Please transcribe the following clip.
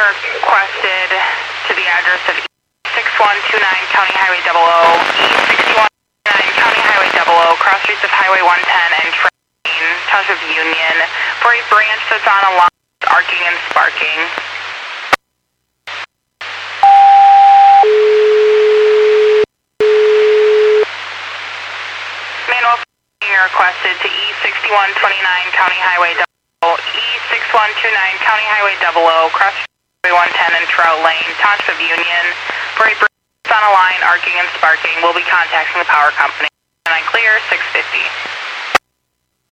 requested to the address of E6129 County Highway 00, E6129 County Highway 00, cross streets of Highway 110 and Township Union, for a branch that's on a line, arcing and sparking. Manual requested to E6129 County Highway 00, E6129 County Highway 00, cross Highway 110 and Trout Lane, Township Union, for a branch on a line, arcing and sparking. We'll be contacting the power company. And I clear 650.